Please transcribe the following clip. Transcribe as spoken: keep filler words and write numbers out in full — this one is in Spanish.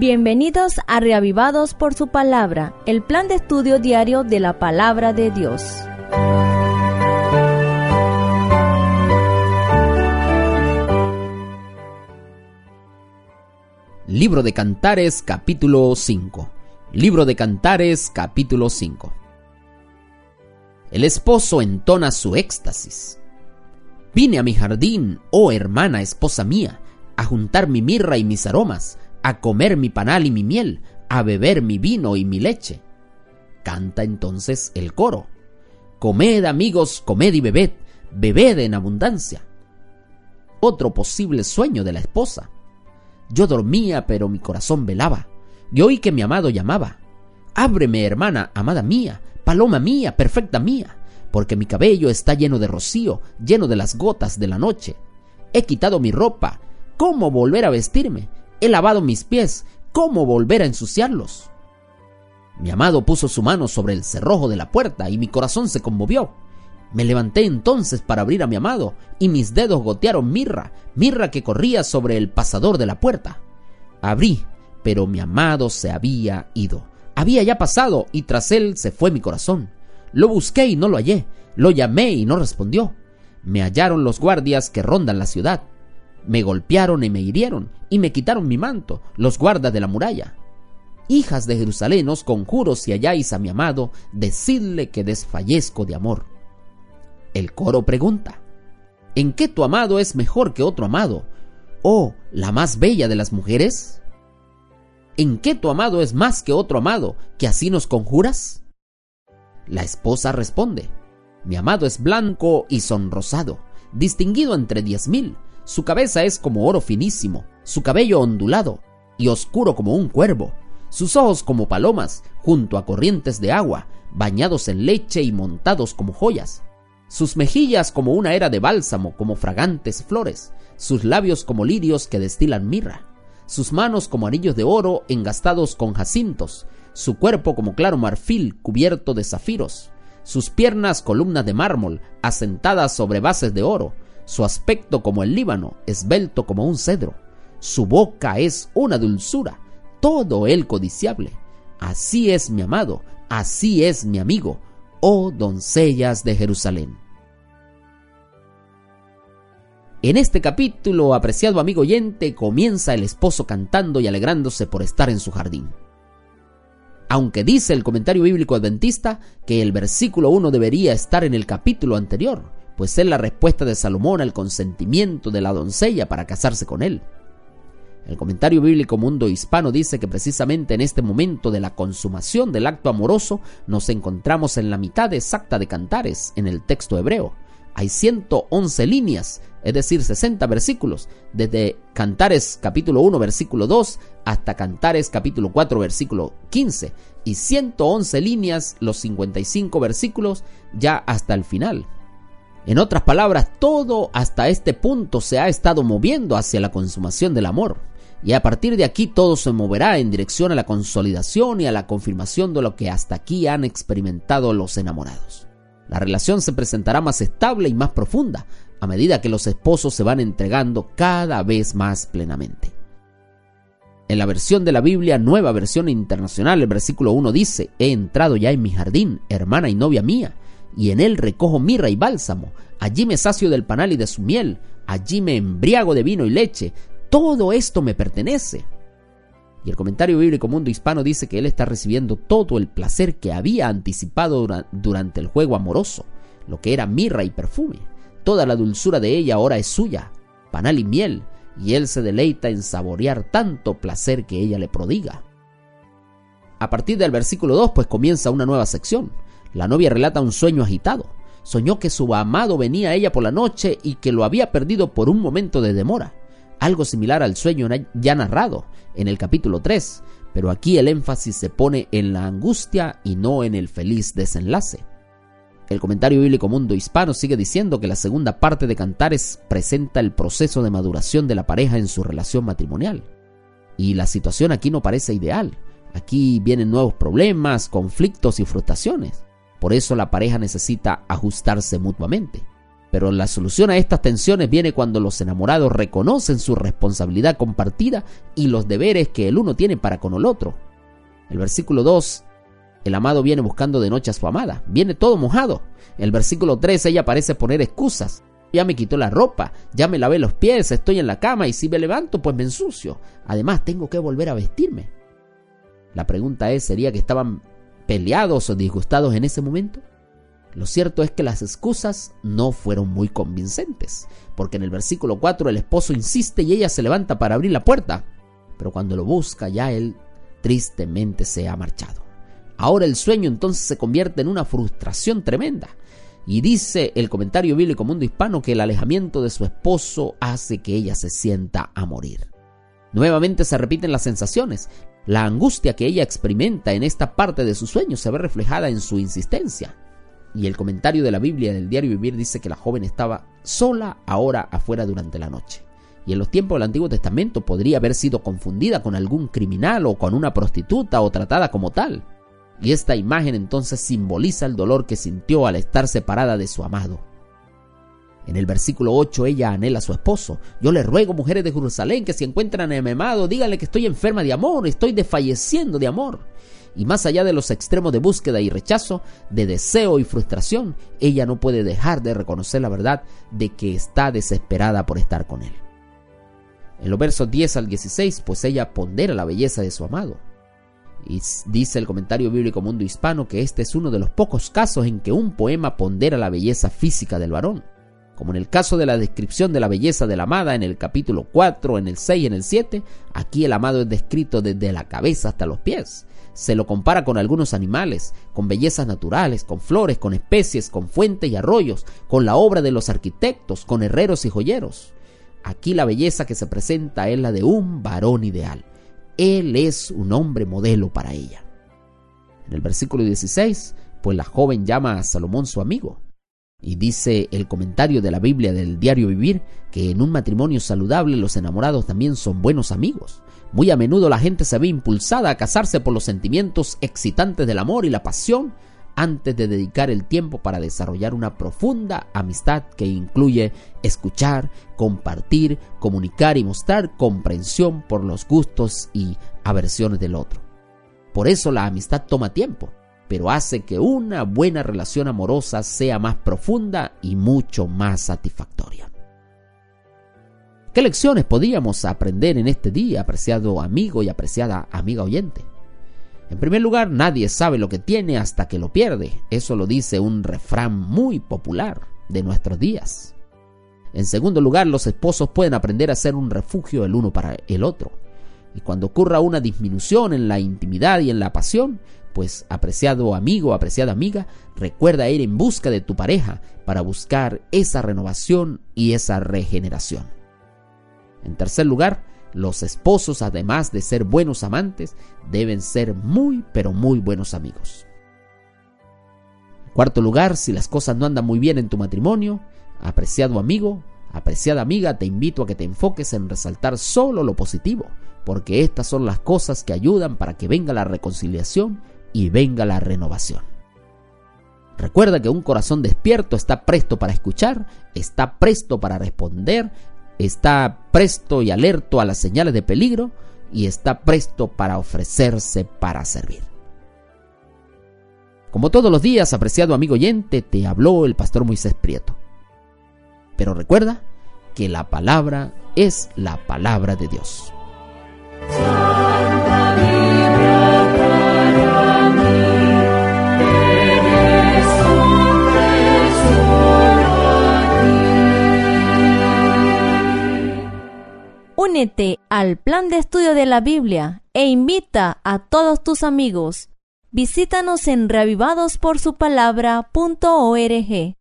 Bienvenidos a Reavivados por su Palabra, el plan de estudio diario de la Palabra de Dios. Libro de Cantares, capítulo cinco. Libro de Cantares, capítulo cinco. El esposo entona su éxtasis. Vine a mi jardín, oh hermana, esposa mía, a juntar mi mirra y mis aromas, a comer mi panal y mi miel, a beber mi vino y mi leche. Canta entonces el coro. Comed, amigos, comed y bebed, bebed en abundancia. Otro posible sueño de la esposa. Yo dormía, pero mi corazón velaba, y oí que mi amado llamaba. Ábreme, hermana, amada mía, paloma mía, perfecta mía, porque mi cabello está lleno de rocío, lleno de las gotas de la noche. He quitado mi ropa, ¿cómo volver a vestirme? He lavado mis pies, ¿cómo volver a ensuciarlos? Mi amado puso su mano sobre el cerrojo de la puerta y mi corazón se conmovió. Me levanté entonces para abrir a mi amado y mis dedos gotearon mirra, mirra que corría sobre el pasador de la puerta. Abrí, pero mi amado se había ido. Había ya pasado y tras él se fue mi corazón. Lo busqué y no lo hallé, lo llamé y no respondió. Me hallaron los guardias que rondan la ciudad. Me golpearon y me hirieron y me quitaron mi manto, los guardas de la muralla. Hijas de Jerusalén, os conjuro si halláis a mi amado, decidle que desfallezco de amor. El coro pregunta: ¿en qué tu amado es mejor que otro amado? Oh, la más bella de las mujeres. ¿En qué tu amado es más que otro amado, que así nos conjuras? La esposa responde: mi amado es blanco y sonrosado, distinguido entre diez mil. Su cabeza es como oro finísimo, su cabello ondulado y oscuro como un cuervo, sus ojos como palomas junto a corrientes de agua, bañados en leche y montados como joyas. Sus mejillas como una era de bálsamo, como fragantes flores, sus labios como lirios que destilan mirra, sus manos como anillos de oro engastados con jacintos, su cuerpo como claro marfil cubierto de zafiros, sus piernas columnas de mármol asentadas sobre bases de oro, su aspecto como el Líbano, esbelto como un cedro, su boca es una dulzura, todo él codiciable. Así es mi amado, así es mi amigo, oh doncellas de Jerusalén. En este capítulo, apreciado amigo oyente, comienza el esposo cantando y alegrándose por estar en su jardín. Aunque dice el comentario bíblico adventista que el versículo uno debería estar en el capítulo anterior, pues es la respuesta de Salomón al consentimiento de la doncella para casarse con él. El comentario bíblico Mundo Hispano dice que precisamente en este momento de la consumación del acto amoroso nos encontramos en la mitad exacta de Cantares en el texto hebreo. Hay ciento once líneas, es decir, sesenta versículos, desde Cantares capítulo uno versículo dos hasta Cantares capítulo cuatro versículo quince, y ciento once líneas, los cincuenta y cinco versículos, ya hasta el final. En otras palabras, todo hasta este punto se ha estado moviendo hacia la consumación del amor, y a partir de aquí todo se moverá en dirección a la consolidación y a la confirmación de lo que hasta aquí han experimentado los enamorados. La relación se presentará más estable y más profunda a medida que los esposos se van entregando cada vez más plenamente. En la versión de la Biblia, Nueva Versión Internacional, el versículo uno dice: he entrado ya en mi jardín, hermana y novia mía, y en él recojo mirra y bálsamo, allí me sacio del panal y de su miel, allí me embriago de vino y leche, todo esto me pertenece. Y el comentario bíblico Mundo Hispano dice que él está recibiendo todo el placer que había anticipado dura- durante el juego amoroso, lo que era mirra y perfume. Toda la dulzura de ella ahora es suya, panal y miel, y él se deleita en saborear tanto placer que ella le prodiga. A partir del versículo dos, pues comienza una nueva sección. La novia relata un sueño agitado. Soñó que su amado venía a ella por la noche y que lo había perdido por un momento de demora. Algo similar al sueño ya narrado en el capítulo tres, pero aquí el énfasis se pone en la angustia y no en el feliz desenlace. El comentario bíblico Mundo Hispano sigue diciendo que la segunda parte de Cantares presenta el proceso de maduración de la pareja en su relación matrimonial. Y la situación aquí no parece ideal. Aquí vienen nuevos problemas, conflictos y frustraciones. Por eso la pareja necesita ajustarse mutuamente. Pero la solución a estas tensiones viene cuando los enamorados reconocen su responsabilidad compartida y los deberes que el uno tiene para con el otro. El versículo dos, el amado viene buscando de noche a su amada, viene todo mojado. El versículo tres, ella parece poner excusas. Ya me quitó la ropa, ya me lavé los pies, estoy en la cama y si me levanto pues me ensucio. Además tengo que volver a vestirme. La pregunta es, ¿sería que estaban peleados o disgustados en ese momento? Lo cierto es que las excusas no fueron muy convincentes, porque en el versículo cuatro el esposo insiste y ella se levanta para abrir la puerta, pero cuando lo busca ya él tristemente se ha marchado. Ahora el sueño entonces se convierte en una frustración tremenda. Y dice el comentario bíblico Mundo Hispano que el alejamiento de su esposo hace que ella se sienta a morir. Nuevamente se repiten las sensaciones. La angustia que ella experimenta en esta parte de su sueño se ve reflejada en su insistencia. Y el comentario de la Biblia del Diario Vivir dice que la joven estaba sola ahora afuera durante la noche. Y en los tiempos del Antiguo Testamento podría haber sido confundida con algún criminal o con una prostituta o tratada como tal. Y esta imagen entonces simboliza el dolor que sintió al estar separada de su amado. En el versículo ocho ella anhela a su esposo. Yo le ruego, mujeres de Jerusalén, que si encuentran a mi amado, díganle que estoy enferma de amor, estoy desfalleciendo de amor. Y más allá de los extremos de búsqueda y rechazo, de deseo y frustración, ella no puede dejar de reconocer la verdad de que está desesperada por estar con él. En los versos diez al dieciséis, pues ella pondera la belleza de su amado. Y dice el comentario bíblico Mundo Hispano que este es uno de los pocos casos en que un poema pondera la belleza física del varón. Como en el caso de la descripción de la belleza de la amada en el capítulo cuatro, en el seis y en el siete, aquí el amado es descrito desde la cabeza hasta los pies. Se lo compara con algunos animales, con bellezas naturales, con flores, con especies, con fuentes y arroyos, con la obra de los arquitectos, con herreros y joyeros. Aquí la belleza que se presenta es la de un varón ideal. Él es un hombre modelo para ella. En el versículo dieciséis, pues la joven llama a Salomón su amigo. Y dice el comentario de la Biblia del Diario Vivir que en un matrimonio saludable los enamorados también son buenos amigos. Muy a menudo la gente se ve impulsada a casarse por los sentimientos excitantes del amor y la pasión antes de dedicar el tiempo para desarrollar una profunda amistad que incluye escuchar, compartir, comunicar y mostrar comprensión por los gustos y aversiones del otro. Por eso la amistad toma tiempo, pero hace que una buena relación amorosa sea más profunda y mucho más satisfactoria. ¿Qué lecciones podríamos aprender en este día, apreciado amigo y apreciada amiga oyente? En primer lugar, nadie sabe lo que tiene hasta que lo pierde. Eso lo dice un refrán muy popular de nuestros días. En segundo lugar, los esposos pueden aprender a ser un refugio el uno para el otro. Y cuando ocurra una disminución en la intimidad y en la pasión, pues apreciado amigo, apreciada amiga, recuerda ir en busca de tu pareja para buscar esa renovación y esa regeneración. En tercer lugar, los esposos, además de ser buenos amantes, deben ser muy, pero muy buenos amigos. En cuarto lugar, si las cosas no andan muy bien en tu matrimonio, apreciado amigo, apreciada amiga, te invito a que te enfoques en resaltar solo lo positivo, porque estas son las cosas que ayudan para que venga la reconciliación y venga la renovación. Recuerda que un corazón despierto está presto para escuchar, está presto para responder, está presto y alerto a las señales de peligro y está presto para ofrecerse para servir. Como todos los días, apreciado amigo oyente, te habló el pastor Moisés Prieto. Pero recuerda que la palabra es la palabra de Dios. Santa Biblia para mí, eres un tesoro aquí. Únete al plan de estudio de la Biblia e invita a todos tus amigos. Visítanos en reavivados por su palabra punto org.